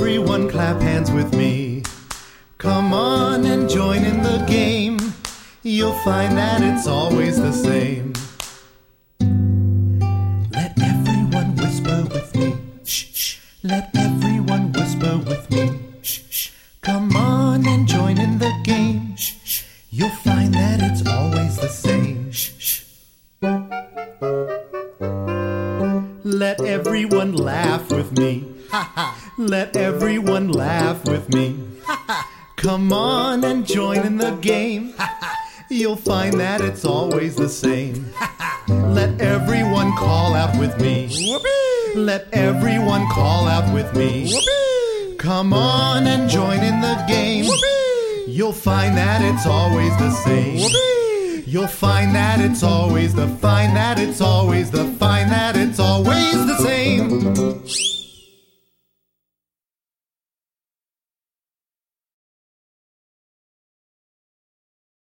everyone clap hands with me. Come on and join in the game. You'll find that it's always the same. Let everyone whisper with me. Shh, shh. Let everyone whisper with me. Shh, shh. Come on and join in the game. Shh, shh. You'll find that it's always the same. Shh, shh. Let everyone laugh with me. Ha ha. Let everyone laugh with me. Ha ha. Come on and join in the game. Ha ha. You'll find that it's always the same. Ha ha. Let everyone call out with me. Whoopee. Let everyone call out with me. Whoopee. Come on and join in the game. Whoopee. You'll find that it's always the same. Whoopee. You'll find that it's always the find that it's always the find that